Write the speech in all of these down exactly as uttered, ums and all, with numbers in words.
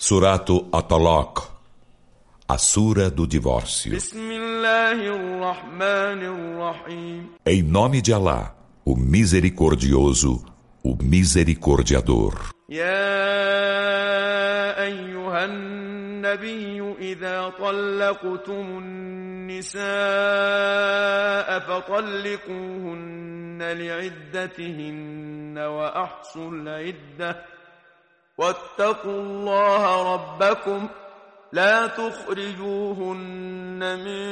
Suratu At-Talaq, a Sura do Divórcio. Em nome de Alá, o Misericordioso, o Misericordiador. يا أيها النبي إذا طلقتم النساء فطلقوهن لعدتهن وأحصوا العدة واتقوا الله ربكم لا تخرجوهن من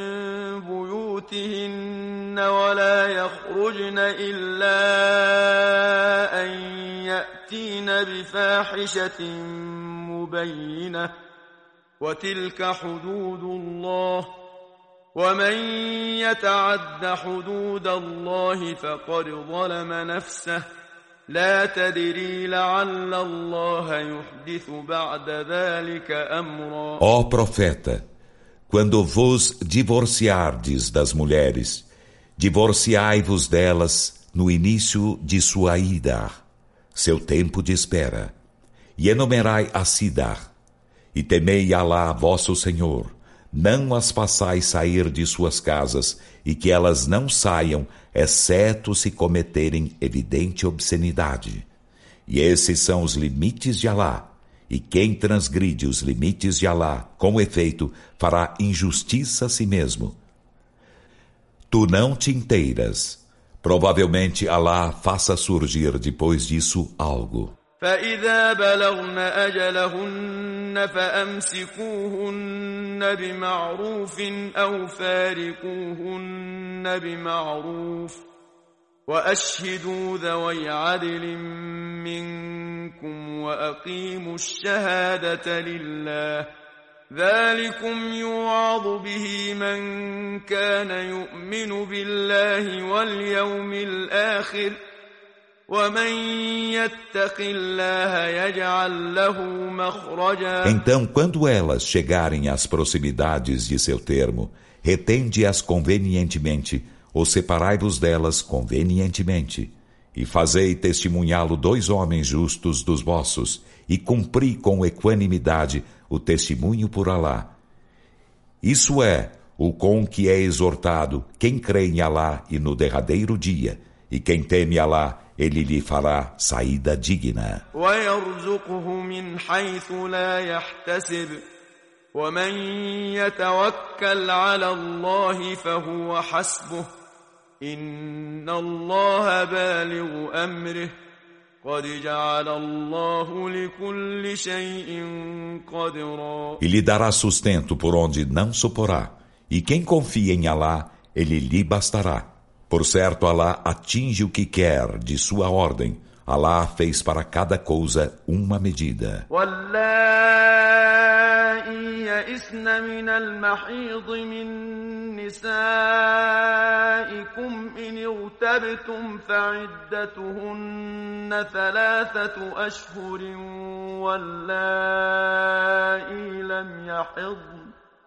بيوتهن ولا يخرجن إلا أن يأتين بفاحشة مبينة وتلك حدود الله ومن يتعد حدود الله فقد ظلم نفسه لا تدري لعل الله يحدث بعد ذلك أمرا. Ó profeta, quando vos divorciardes das mulheres, divorciai-vos delas no início de sua ida, seu tempo de espera, e enumerai a Sidah, e temei Alá, vosso Senhor, não as façais sair de suas casas, e que elas não saiam, exceto se cometerem evidente obscenidade. E esses são os limites de Alá, e quem transgride os limites de Alá, com efeito, fará injustiça a si mesmo. Tu não te inteiras. Provavelmente Alá faça surgir depois disso algo. فإذا بلغن أجلهن فأمسكوهن بمعروف أو فارقوهن بمعروف وأشهدوا ذوي عدل منكم وأقيموا الشهادة لله ذلكم يوعظ به من كان يؤمن بالله واليوم الآخر Então, quando elas chegarem às proximidades de seu termo, retende-as convenientemente, ou separai-vos delas convenientemente, e fazei testemunhá-lo dois homens justos dos vossos, e cumpri com equanimidade o testemunho por Alá. Isso é o com que é exortado quem crê em Alá e no derradeiro dia, e quem teme Alá, ele lhe fará saída digna. وَيَرْزُقْهُ مِنْ حَيْثُ لَا يَحْتَسِبُ وَمَنْ يَتَوَكَّلْ عَلَى اللَّهِ فَهُوَ حَسْبُهُ إِنَّ اللَّهَ بَالِغُ أَمْرِهِ قَدْ جَعَلَ اللَّهُ لِكُلِّ شَيْءٍ قَدْرًا. E lhe dará sustento por onde não suporá, e quem confia em Alá, ele lhe bastará. Por certo, Alá atinge o que quer de sua ordem. Alá fez para cada coisa uma medida. واللائي يئسن من المحيض من نسائكم إن ارتبتم فعدتهن ثلاثة أشهر واللائي لم يحضن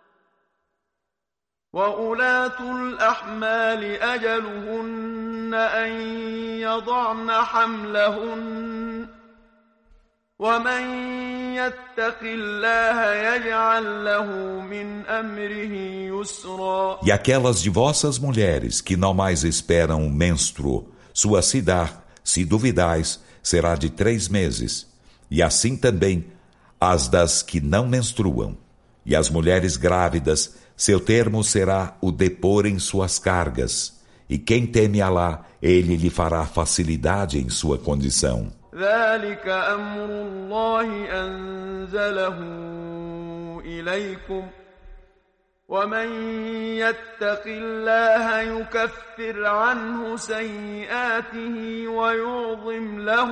وأولاة الأحمال أجلهن أن يضعن حملهن ومن يتق الله يجعل له من أمره يسرا. E aquelas de vossas mulheres que não mais esperam o menstruo, sua sidah, se duvidais, será de três meses. E assim também as das que não menstruam. E as mulheres grávidas, seu termo será o depor em suas cargas, e quem teme Alá, ele lhe fará facilidade em sua condição. ذلك أمر الله أنزله إليكم ومن يتق الله يكفر عنه سيئاته ويعظم له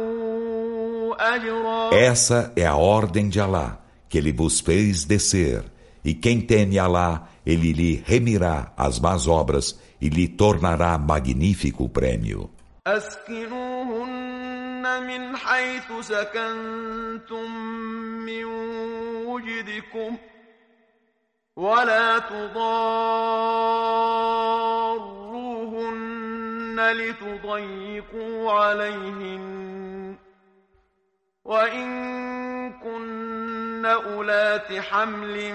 أجرا. Essa é a ordem de Alá, que ele vos fez descer. E quem teme Alá, ele lhe remirá as más obras e lhe tornará magnífico prêmio. أسكنوهن من حيث سكنتم من وجدكم ولا تضاروهن لتضيقوا عليهن وإن كن أولات حمل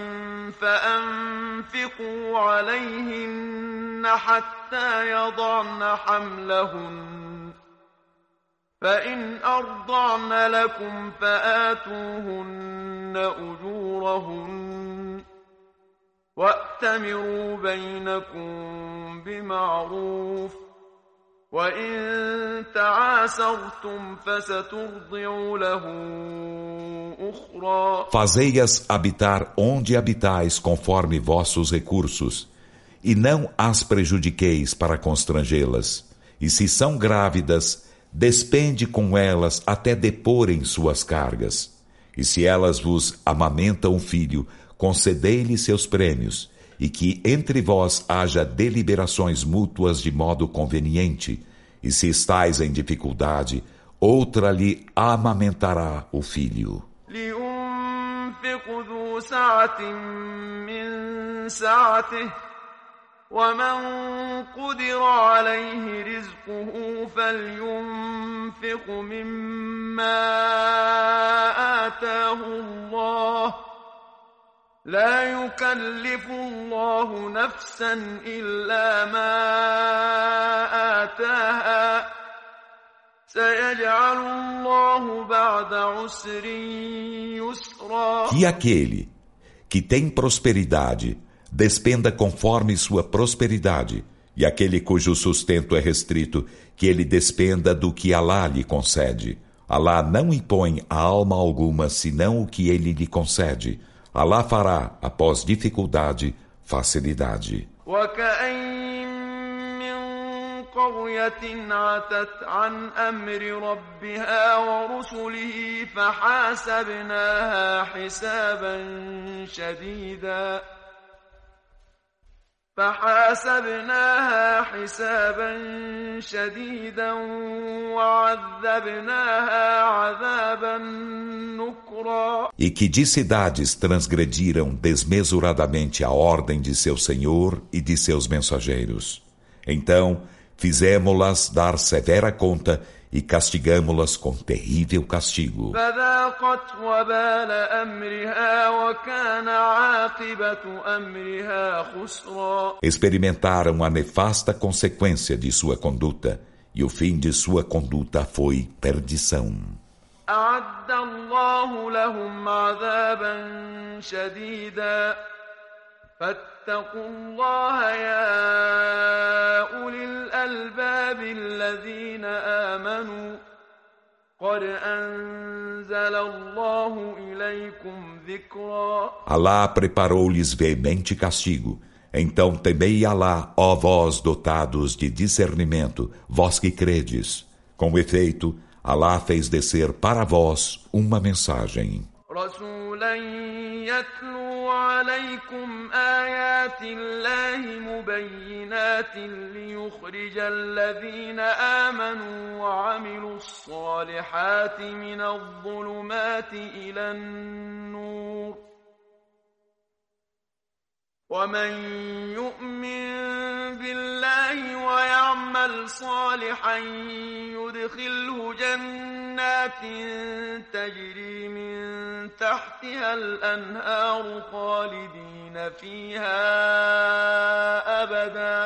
فأنفقوا عليهن حتى يضعن حملهن فإن أرضعن لكم فآتوهن أجورهن وأتمروا بينكم بمعروف وإن تعاسرتم فسترضع له أخرى. Fazei-as habitar onde habitais conforme vossos recursos, e não as prejudiqueis para constrangê-las. E se são grávidas, despende com elas até deporem suas cargas. E se elas vos amamentam um filho, concedei-lhe seus prêmios, e que entre vós haja deliberações mútuas de modo conveniente, e se estais em dificuldade, outra lhe amamentará o filho. لينفق ذو سعة من سعته ومن قدر عليه رزقه فلينفق مما آتاه الله لا يكلف الله نفسا إلا ما آتاها سيجعل الله بعد عسر يسرا. Que aquele que tem prosperidade despenda conforme sua prosperidade, e aquele cujo sustento é restrito, que ele despenda do que Alá lhe concede. Alá não impõe a alma alguma senão o que ele lhe concede. Alá fará, após dificuldade, facilidade. قرية عتت عن أمر ربها ورسله فحاسبناها حسابا شديدا فحاسبناها حسابا شديدا وعذبناها عذابا نكرا. E que de cidades transgrediram desmesuradamente a ordem de seu Senhor e de seus mensageiros. Então, fizemo-las dar severa conta e castigamo-las com terrível castigo. Experimentaram a nefasta consequência de sua conduta, e o fim de sua conduta foi perdição. فاتقوا الله يا أولي الألباب الذين آمنوا قد أنزل الله إليكم ذكرا. Alá preparou-lhes veemente castigo. Então temei Alá, ó vós dotados de discernimento, vós que credes. Com efeito, Alá fez descer para vós uma mensagem. رسولا يتلو عليكم آيات الله مبينات ليخرج الذين آمنوا وعملوا الصالحات من الظلمات إلى النور ومن يؤمن بالله ويعمل صالحا يدخله جنات تجري من تحتها الأنهار خالدين فيها أبدا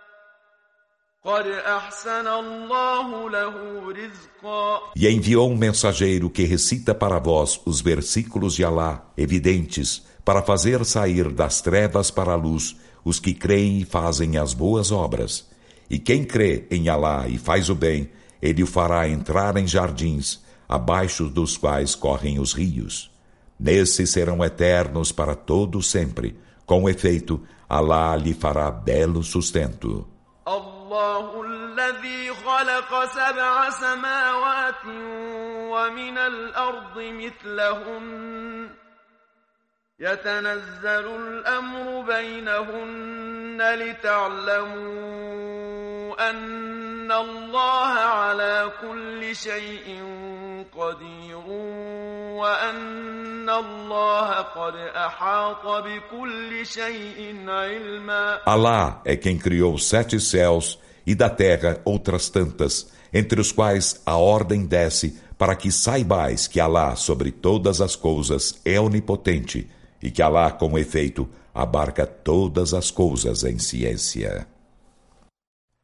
قد أحسن الله له رزقا. E enviou um mensageiro que recita para vós os versículos de Alá, evidentes, para fazer sair das trevas para a luz os que creem e fazem as boas obras. E quem crê em Alá e faz o bem, ele o fará entrar em jardins, abaixo dos quais correm os rios. Nesses serão eternos para todo sempre. Com efeito, Alá lhe fará belo sustento. الله الذي خلق سبع سماوات ومن الأرض مثلهن يتنزل الأمر بينهن لتعلموا أن الله على كل شيء قدير وأن الله قد أحاط بكل شيء علما. Alá é quem criou sete céus e da terra outras tantas, entre os quais a ordem desce para que saibais que Alá sobre todas as coisas é onipotente e que Alá, com efeito, abarca todas as coisas em ciência.